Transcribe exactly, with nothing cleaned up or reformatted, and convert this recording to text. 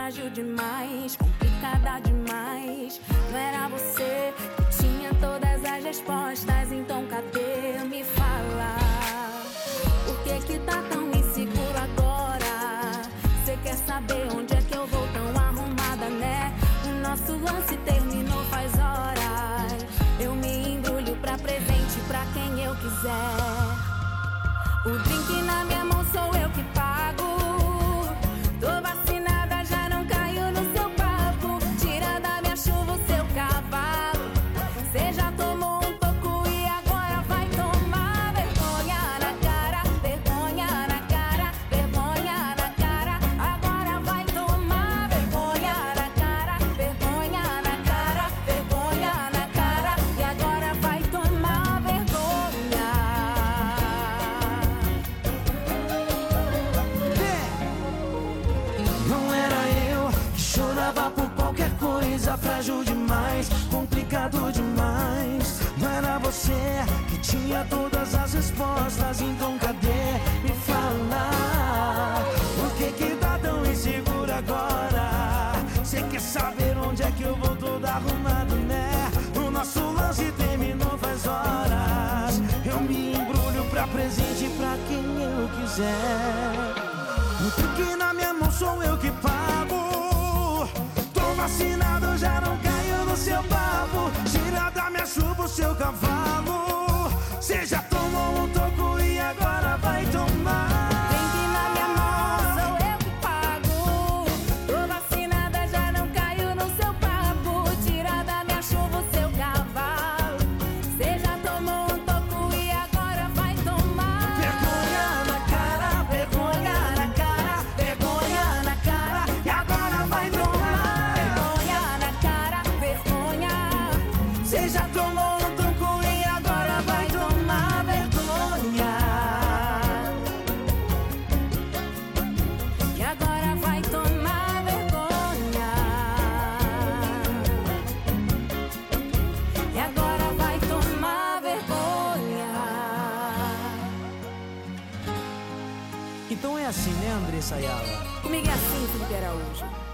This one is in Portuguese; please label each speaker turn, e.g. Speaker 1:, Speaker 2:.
Speaker 1: frágil demais, complicada demais. Não era você que tinha todas as respostas, então cadê? Me fala, por que que tá tão inseguro agora? Cê quer saber onde é que eu vou tão arrumada, né? O nosso lance terminou faz horas. Eu me embrulho pra presente pra quem eu quiser. O drink na minha mão sou eu que pago. Tô vacinada, já não caio no seu papo. Tira da minha chuva o seu cavalo. Cê já tomou um toco e agora vai tomar vergonha na cara, vergonha na cara, vergonha na cara. Agora vai tomar vergonha na cara, vergonha na cara, vergonha na cara. E agora vai tomar vergonha.
Speaker 2: Não era eu que chorava por qualquer coisa, frágil demais, complicado demais. Não era você que tinha todas as respostas, então cadê? Me fala, por que que tá tão inseguro agora? Cê quer saber onde é que eu vou todo arrumado, né? O nosso lance terminou faz horas. Eu me embrulho pra presente pra quem eu quiser. O truque na minha mão sou eu que pago. Tô vacinado, já não caio no seu papo. Tira da minha chuva o seu cavalo. Cê já tomou um toco e agora vai tomar.
Speaker 1: Drink na minha mão, sou eu que pago. Tô vacinada, já não caio no seu papo. Tira da minha chuva o seu cavalo. Cê já tomou um toco e agora vai tomar
Speaker 2: Vergonha na cara, vergonha na cara, vergonha na cara. E agora vai tomar
Speaker 1: vergonha na cara, vergonha.
Speaker 2: Cê já tomou um toco e agora vai tomar vergonha.
Speaker 1: E agora vai tomar vergonha. E agora vai tomar vergonha.
Speaker 2: Então é assim, né, Andressa Ayala?
Speaker 1: Comigo é assim, Felipe Araújo.